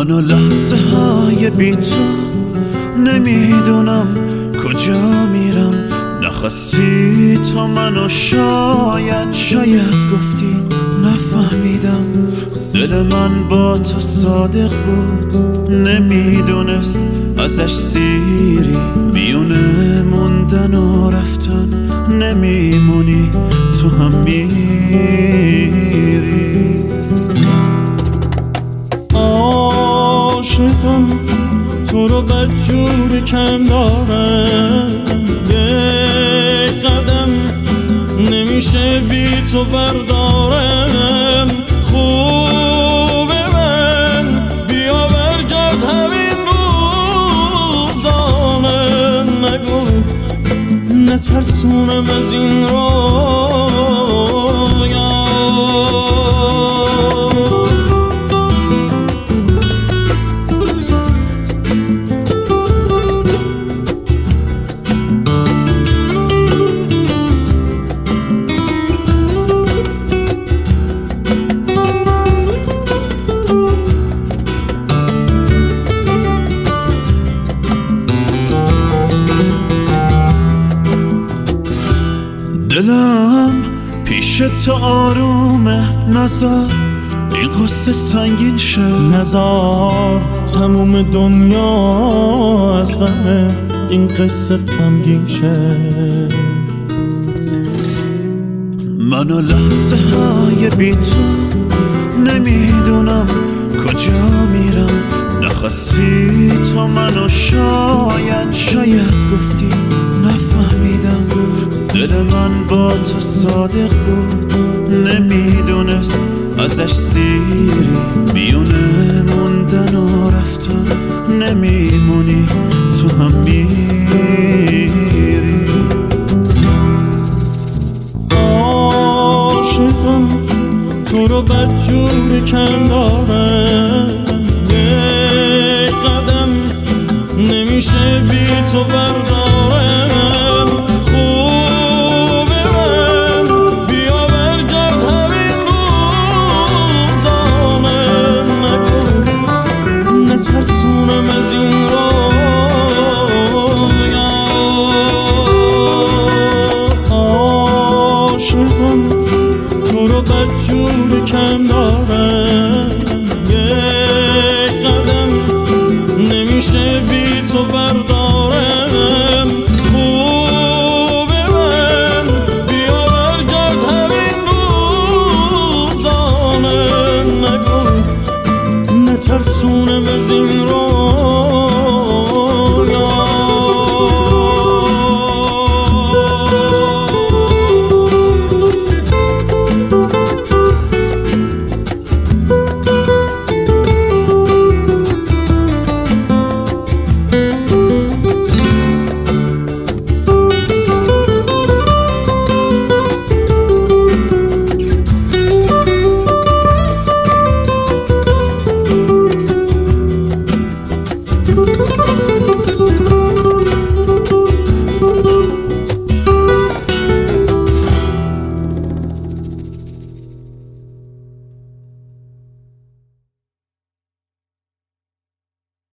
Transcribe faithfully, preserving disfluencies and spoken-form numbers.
من و لحظه های بی تو نمیدونم کجا میرم. نخواستی تو منو شاید شاید گفتی نفهمیدم. دل من با تو صادق بود نمیدونست ازش سیری میونه موندن و رفتن. نمیمونی تو هم میری. عاشقم تو رو بدجور کندارم. یک قدم نمیشه بی تو بردارم. خوبه من بیا برگرد همین روزانه. نگو نترسونم از این رویا. دلم پیش تو آرومه نزار این قصه سنگین شه. نزار تموم دنیا از غم این قصه غمگین شه. من و لحظه های بی تو نمیدونم کجا میرم. نخواستی تو منو شاید شاید گفتی نفهمیدم. دل من با تو صادق بود نمیدونست ازش سیری میونه موندن و رفتن. نمیمونی تو هم میری. عاشقم تو رو بدجور کندارم. یک قدم نمیشه بی تو بردارم. خوبه من بیا برگرد همین روزانه. نگو نترسونم از این رویا. عاشقم تو رو بدجور کندارم. یک قدم نمیشه بی تو